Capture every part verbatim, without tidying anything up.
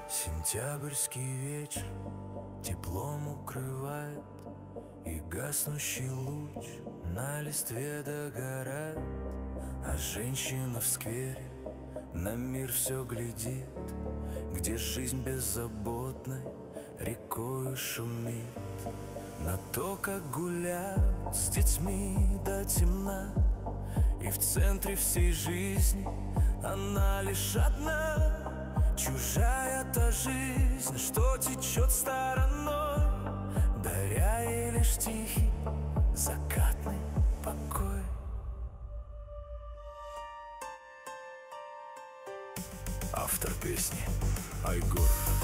Сентябрьский вечер теплом укрывает, и гаснущий луч на листве догорает. А женщина в сквере на мир все глядит, где жизнь беззаботной рекою шумит. На то, как гуляют с детьми до темна, и в центре всей жизни она лишь одна. Чужая та жизнь, что течет стороной, даря ей лишь тихий закатный покой. Автор песни Айгор.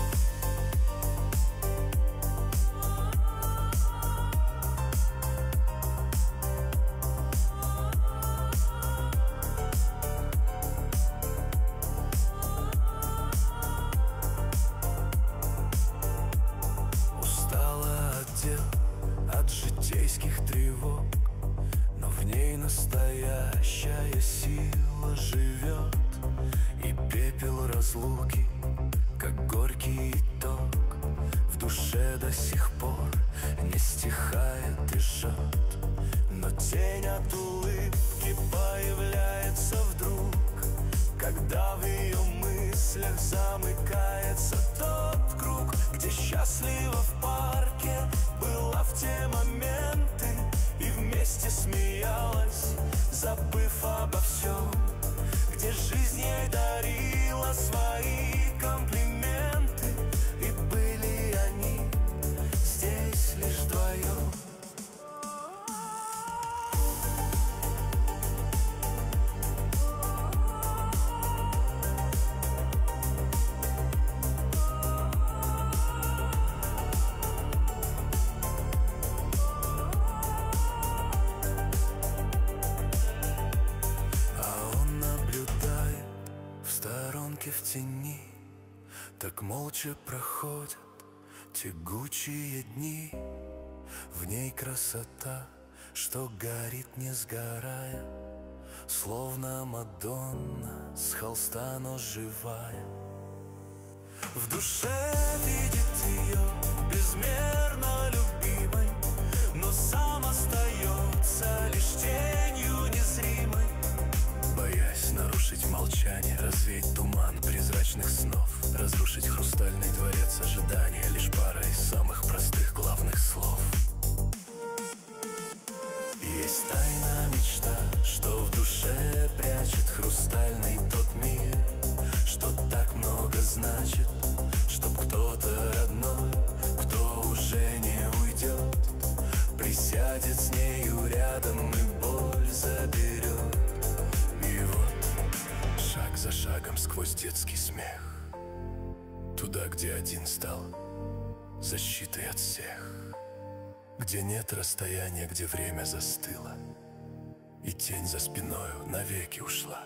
От житейских тревог, но в ней настоящая сила живет. И пепел разлуки, как горький итог, в душе до сих пор не стихает и жжет. Но тень от улыбки появляется вдруг, когда в ее мыслях замыкается тот круг, где счастлива в парке была в те моменты и вместе смеялась, забыв обо всем, где жизнь ей дарила свои комплименты, и были они здесь лишь вдвоем. В тени так молча проходят тягучие дни. В ней красота, что горит, не сгорая, словно Мадонна с холста, но живая. В душе видит ее безмерно любимой, но сам остается лишь тенью незримой. Боясь нарушить молчание, развеять туман призрачных снов, разрушить хрустальный дворец ожидания лишь парой самых простых главных слов. Есть тайна мечта, что в душе прячет хрустальный тот мир, что так много значит, чтоб кто-то родной, кто уже не уйдет, присядет с нею рядом и боль заберет. И вот шаг за шагом сквозь детский смех, туда, где один стал защитой от всех, где нет расстояния, где время застыло, и тень за спиною навеки ушла.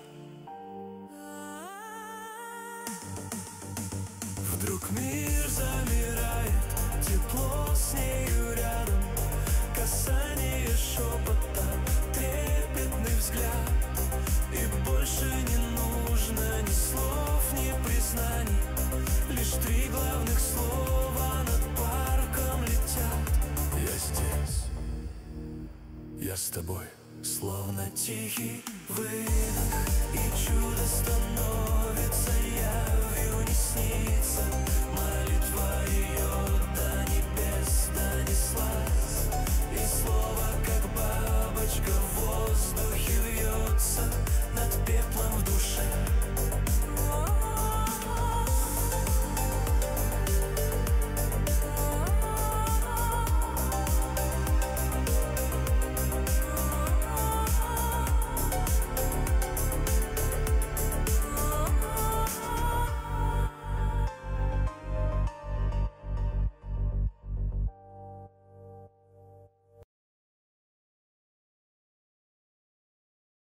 Вдруг мир замирает, тепло с нею рядом, касание шепота, трепетный взгляд. И больше не нужно ни слов, ни признаний, лишь три главных слова над парком летят. Я здесь, я с тобой, словно тихий выдох, и чудо становится